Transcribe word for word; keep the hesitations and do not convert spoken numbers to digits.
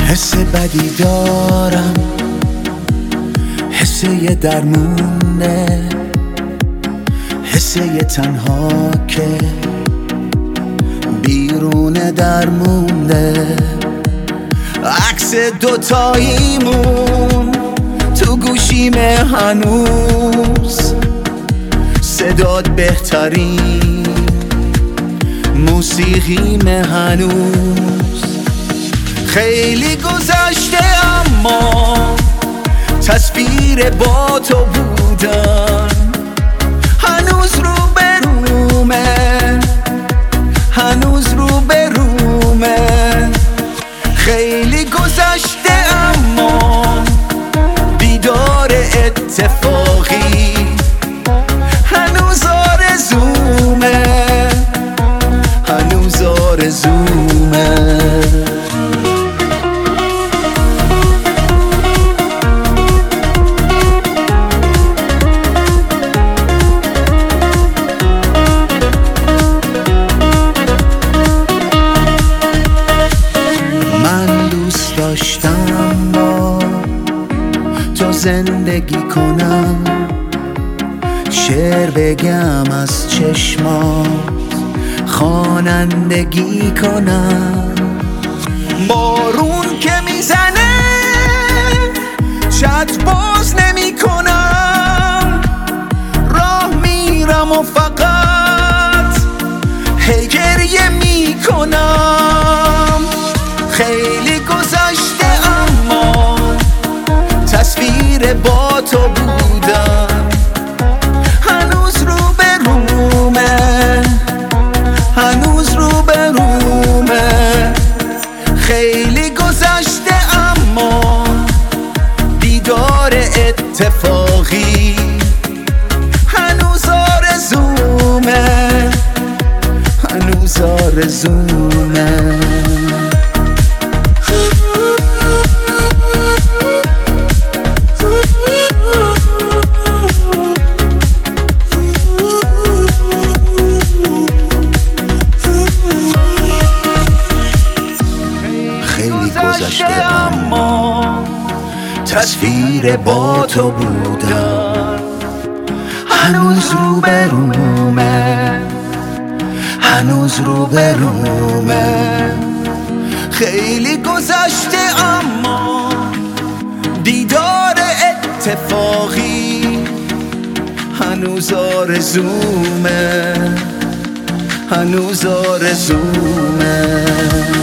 حس بدی دارم، حس یه درمونه، حس یه تنها که بیرون درمونده. عکس دوتاییمون تو گوشیمه هنوز، صدات بهترین موسیقیمه هنوز. خیلی گذشته اما تصویر با تو بودن هنوز رو برومه، هنوز رو برومه. خیلی گذشته اما دیدار اتفاقی هنوز آرزومه، هنوز آرزومه. داشتم با تو زندگی کنم، شعر بگم از چشمات، خوانندگی کنم. بارون که میزنه چت باز نمی کنم، راه میرم و فقط هی گریه می کنم. خیلی گذشته اما تصویر با تو بودم هنوز رو برومه، هنوز رو برومه. خیلی گذشته اما دیدار اتفاقی هنوز آرزومه، هنوز آرزومه. خیلی گذشته اما تصویر با تو بودم هنوز رو برومه، هنوز رو برومه. خیلی گذشته اما دیدار اتفاقی هنوز آرزومه، هنوز آرزومه.